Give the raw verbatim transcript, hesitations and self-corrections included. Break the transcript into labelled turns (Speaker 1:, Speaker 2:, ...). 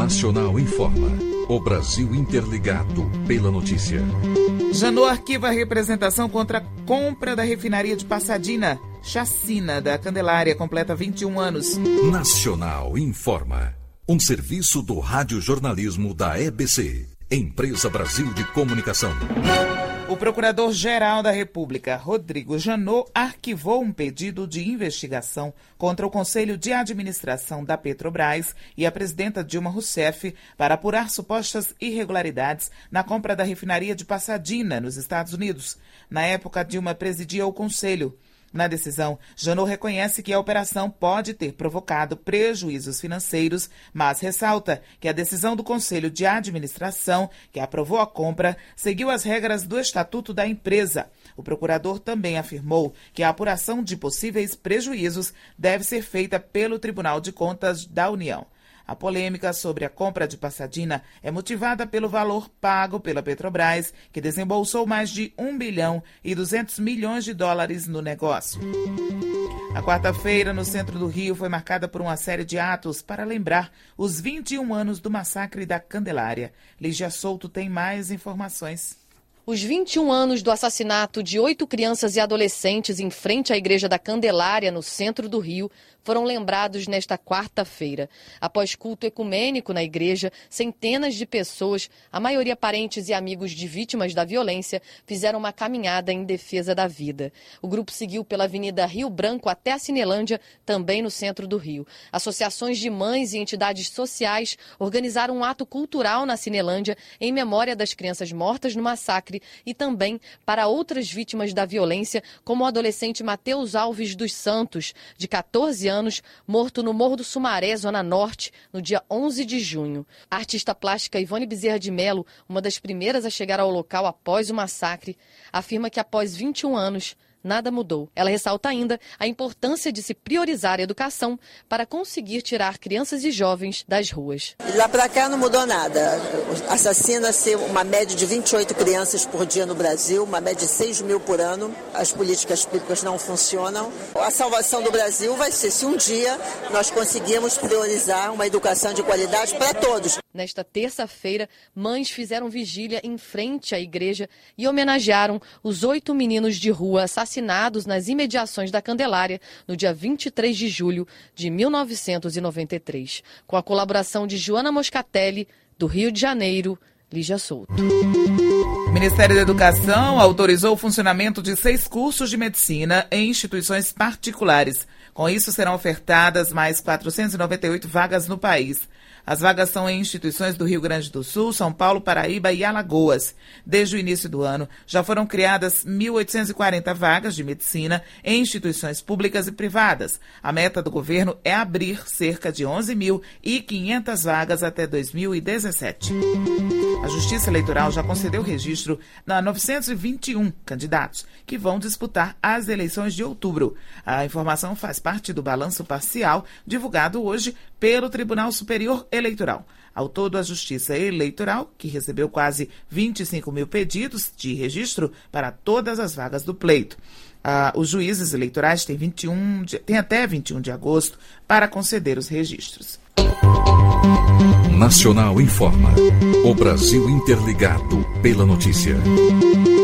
Speaker 1: Nacional informa. O Brasil interligado pela notícia.
Speaker 2: Janot arquiva a representação contra a compra da refinaria de Passadina. Chacina da Candelária completa vinte e um anos.
Speaker 1: Nacional informa. Um serviço do radiojornalismo da E B C, Empresa Brasil de Comunicação.
Speaker 2: O Procurador-Geral da República, Rodrigo Janot, arquivou um pedido de investigação contra o Conselho de Administração da Petrobras e a presidenta Dilma Rousseff para apurar supostas irregularidades na compra da refinaria de Passadina, nos Estados Unidos. Na época, Dilma presidia o Conselho. Na decisão, Janot reconhece que a operação pode ter provocado prejuízos financeiros, mas ressalta que a decisão do Conselho de Administração, que aprovou a compra, seguiu as regras do Estatuto da empresa. O procurador também afirmou que a apuração de possíveis prejuízos deve ser feita pelo Tribunal de Contas da União. A polêmica sobre a compra de Passadina é motivada pelo valor pago pela Petrobras, que desembolsou mais de um bilhão e duzentos milhões de dólares no negócio. A quarta-feira, no centro do Rio, foi marcada por uma série de atos para lembrar os vinte e um anos do massacre da Candelária. Lígia Souto tem mais informações.
Speaker 3: Os vinte e um anos do assassinato de oito crianças e adolescentes em frente à Igreja da Candelária, no centro do Rio, foram lembrados nesta quarta-feira. Após culto ecumênico na igreja, centenas de pessoas, a maioria parentes e amigos de vítimas da violência, fizeram uma caminhada em defesa da vida. O grupo seguiu pela Avenida Rio Branco até a Cinelândia, também no centro do Rio. Associações de mães e entidades sociais organizaram um ato cultural na Cinelândia em memória das crianças mortas no massacre e também para outras vítimas da violência, como o adolescente Matheus Alves dos Santos, de catorze anos, morto no Morro do Sumaré, Zona Norte, no dia onze de junho. A artista plástica Ivone Bezerra de Mello, uma das primeiras a chegar ao local após o massacre, afirma que após vinte e um anos, nada mudou. Ela ressalta ainda a importância de se priorizar a educação para conseguir tirar crianças e jovens das ruas.
Speaker 4: Lá para cá não mudou nada. Assassina-se uma média de vinte e oito crianças por dia no Brasil, uma média de seis mil por ano. As políticas públicas não funcionam. A salvação do Brasil vai ser se um dia nós conseguirmos priorizar uma educação de qualidade para todos.
Speaker 3: Nesta terça-feira, mães fizeram vigília em frente à igreja e homenagearam os oito meninos de rua assassinados nas imediações da Candelária no dia vinte e três de julho de mil novecentos e noventa e três. Com a colaboração de Joana Moscatelli, do Rio de Janeiro, Lígia Souto.
Speaker 2: O Ministério da Educação autorizou o funcionamento de seis cursos de medicina em instituições particulares. Com isso, serão ofertadas mais quatrocentas e noventa e oito vagas no país. As vagas são em instituições do Rio Grande do Sul, São Paulo, Paraíba e Alagoas. Desde o início do ano, já foram criadas mil oitocentas e quarenta vagas de medicina em instituições públicas e privadas. A meta do governo é abrir cerca de onze mil e quinhentas vagas até dois mil e dezessete. A Justiça Eleitoral já concedeu registro a novecentos e vinte e um candidatos que vão disputar as eleições de outubro. A informação faz parte do balanço parcial divulgado hoje pelo Tribunal Superior Eleitoral. Ao todo, a Justiça Eleitoral, que recebeu quase vinte e cinco mil pedidos de registro para todas as vagas do pleito. Ah, os juízes eleitorais têm, vinte e um de, têm até vinte e um de agosto para conceder os registros.
Speaker 1: Nacional informa. O Brasil interligado pela notícia.